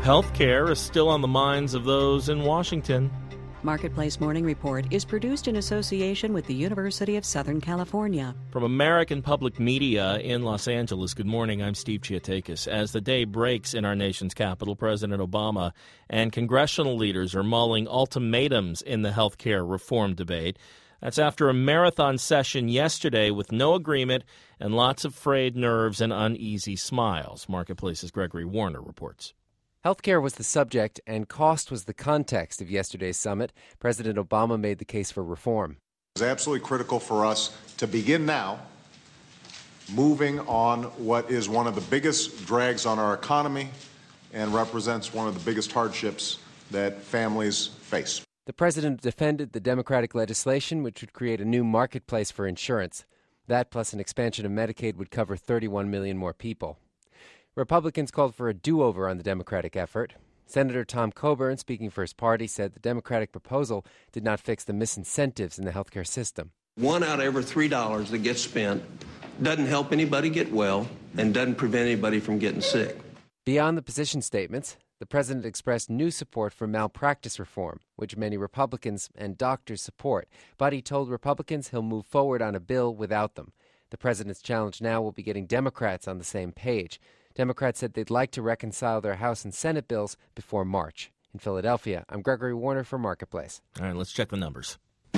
health care is still on the minds of those in Washington. Marketplace Morning Report is produced in association with the University of Southern California. From American Public Media in Los Angeles, good morning. I'm Steve Chiatakis. As the day breaks in our nation's capital, President Obama and congressional leaders are mulling ultimatums in the health care reform debate. That's after a marathon session yesterday with no agreement and lots of frayed nerves and uneasy smiles. Marketplace's Gregory Warner reports. Healthcare was the subject and cost was the context of yesterday's summit. President Obama made the case for reform. It's absolutely critical for us to begin now moving on what is one of the biggest drags on our economy and represents one of the biggest hardships that families face. The president defended the Democratic legislation, which would create a new marketplace for insurance. That, plus an expansion of Medicaid, would cover 31 million more people. Republicans called for a do-over on the Democratic effort. Senator Tom Coburn, speaking for his party, said the Democratic proposal did not fix the misincentives in the healthcare system. 1 out of every $3 that gets spent doesn't help anybody get well and doesn't prevent anybody from getting sick. Beyond the position statements, the president expressed new support for malpractice reform, which many Republicans and doctors support. But he told Republicans he'll move forward on a bill without them. The president's challenge now will be getting Democrats on the same page. Democrats said they'd like to reconcile their House and Senate bills before March. In Philadelphia, I'm Gregory Warner for Marketplace. All right, let's check the numbers.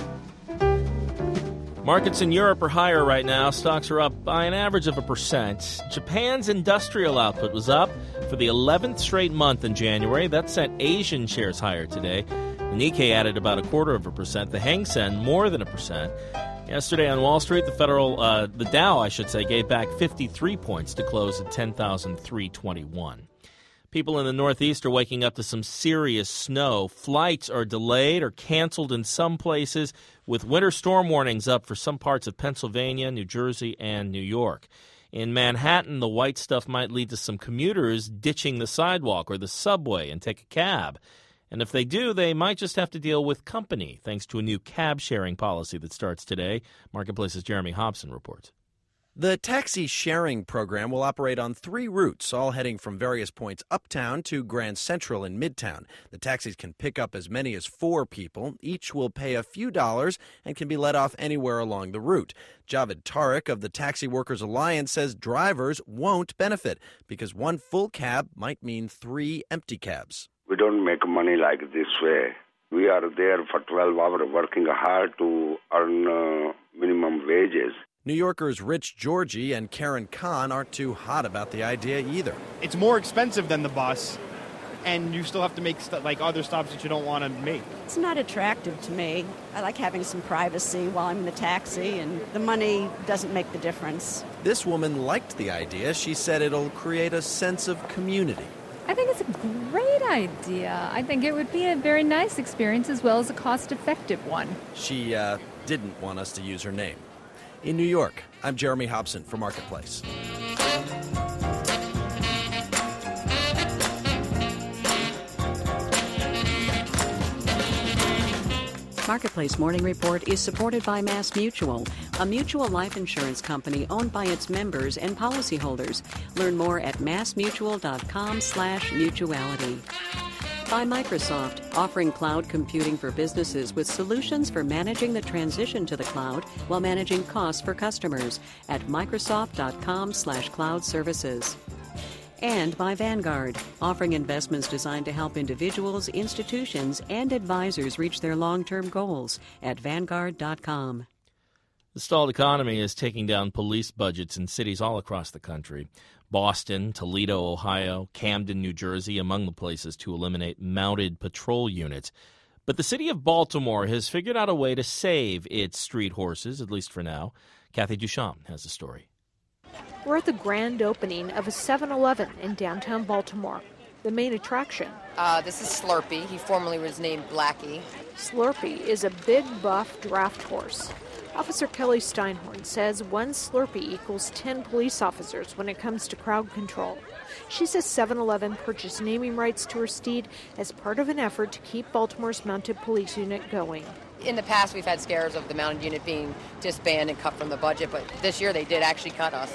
Markets in Europe are higher right now. Stocks are up by an average of 1%. Japan's industrial output was up for the 11th straight month in January. That sent Asian shares higher today. The Nikkei added about 0.25%. The Hang Seng more than 1%. Yesterday on Wall Street, the Dow, gave back 53 points to close at 10,321. People in the Northeast are waking up to some serious snow. Flights are delayed or canceled in some places, with winter storm warnings up for some parts of Pennsylvania, New Jersey, and New York. In Manhattan, the white stuff might lead to some commuters ditching the sidewalk or the subway and take a cab. And if they do, they might just have to deal with company, thanks to a new cab-sharing policy that starts today. Marketplace's Jeremy Hobson reports. The taxi sharing program will operate on 3 routes, all heading from various points uptown to Grand Central in Midtown. The taxis can pick up as many as 4 people. Each will pay a few dollars and can be let off anywhere along the route. Javed Tariq of the Taxi Workers Alliance says drivers won't benefit because one full cab might mean 3 empty cabs. We don't make money like this way. We are there for 12 hours working hard to earn minimum wages. New Yorkers Rich Georgie and Karen Kahn aren't too hot about the idea either. It's more expensive than the bus, and you still have to make other stops that you don't want to make. It's not attractive to me. I like having some privacy while I'm in the taxi, and the money doesn't make the difference. This woman liked the idea. She said it'll create a sense of community. I think it's a great idea. I think it would be a very nice experience as well as a cost-effective one. She didn't want us to use her name. In New York, I'm Jeremy Hobson for Marketplace. Marketplace Morning Report is supported by Mass Mutual, a mutual life insurance company owned by its members and policyholders. Learn more at massmutual.com/mutuality. By Microsoft, offering cloud computing for businesses with solutions for managing the transition to the cloud while managing costs for customers at microsoft.com/cloud services. And by Vanguard, offering investments designed to help individuals, institutions, and advisors reach their long-term goals at Vanguard.com. The stalled economy is taking down police budgets in cities all across the country. Boston, Toledo, Ohio, Camden, New Jersey, among the places to eliminate mounted patrol units. But the city of Baltimore has figured out a way to save its street horses, at least for now. Kathy Duchamp has the story. We're at the grand opening of a 7-Eleven in downtown Baltimore. The main attraction. This is Slurpee. He formerly was named Blackie. Slurpee is a big, buff draft horse. Officer Kelly Steinhorn says 1 Slurpee equals 10 police officers when it comes to crowd control. She says 7-Eleven purchased naming rights to her steed as part of an effort to keep Baltimore's mounted police unit going. In the past, we've had scares of the mounted unit being disbanded and cut from the budget, but this year they did actually cut us.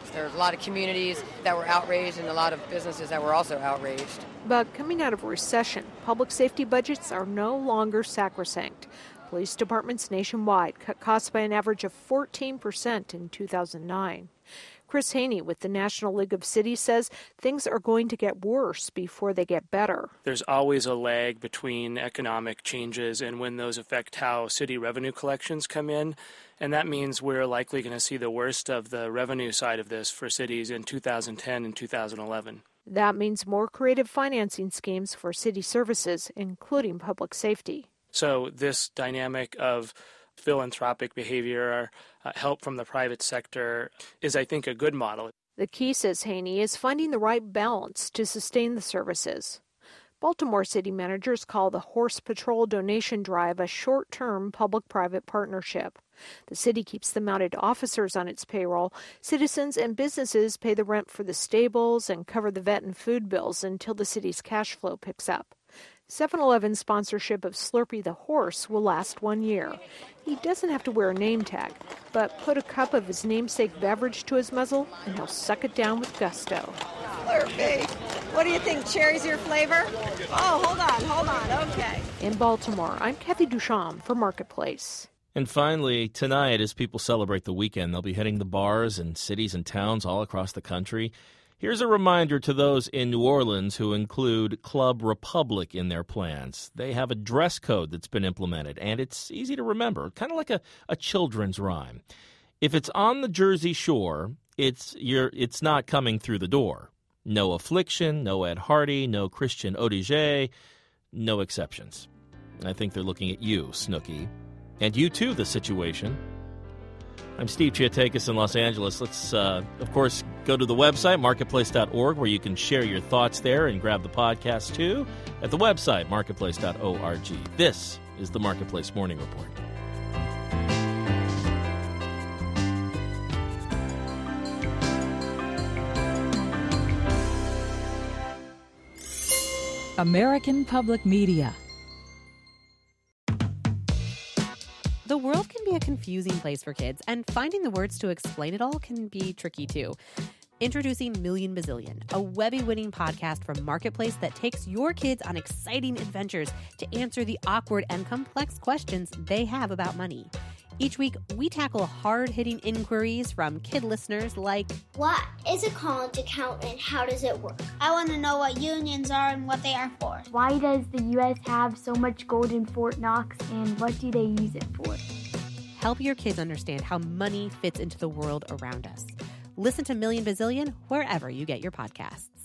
There's a lot of communities that were outraged and a lot of businesses that were also outraged. But coming out of a recession, public safety budgets are no longer sacrosanct. Police departments nationwide cut costs by an average of 14% in 2009. Chris Haney with the National League of Cities says things are going to get worse before they get better. There's always a lag between economic changes and when those affect how city revenue collections come in. And that means we're likely going to see the worst of the revenue side of this for cities in 2010 and 2011. That means more creative financing schemes for city services, including public safety. So this dynamic of philanthropic behavior, help from the private sector is, I think, a good model. The key, says Haney, is finding the right balance to sustain the services. Baltimore city managers call the Horse Patrol donation drive a short-term public-private partnership. The city keeps the mounted officers on its payroll. Citizens and businesses pay the rent for the stables and cover the vet and food bills until the city's cash flow picks up. 7-Eleven's sponsorship of Slurpee the horse will last 1 year. He doesn't have to wear a name tag, but put a cup of his namesake beverage to his muzzle and he'll suck it down with gusto. Slurpee. What do you think? Cherry's your flavor? Oh, hold on. Okay. In Baltimore, I'm Kathy Duchamp for Marketplace. And finally, tonight, as people celebrate the weekend, they'll be hitting the bars in cities and towns all across the country. Here's a reminder to those in New Orleans who include Club Republic in their plans. They have a dress code that's been implemented, and it's easy to remember, kind of like a children's rhyme. If it's on the Jersey Shore, it's not coming through the door. No affliction, no Ed Hardy, no Christian Audigier, no exceptions. I think they're looking at you, Snooki. And you too, The Situation. I'm Steve Chiatakis in Los Angeles. Let's, of course, go to the website, marketplace.org, where you can share your thoughts there and grab the podcast, too, at the website, marketplace.org. This is the Marketplace Morning Report. American Public Media. The world can be a confusing place for kids, and finding the words to explain it all can be tricky, too. Introducing Million Bazillion, a Webby-winning podcast from Marketplace that takes your kids on exciting adventures to answer the awkward and complex questions they have about money. Each week, we tackle hard-hitting inquiries from kid listeners like, what is a college account and how does it work? I want to know what unions are and what they are for. Why does the U.S. have so much gold in Fort Knox and what do they use it for? Help your kids understand how money fits into the world around us. Listen to Million Bazillion wherever you get your podcasts.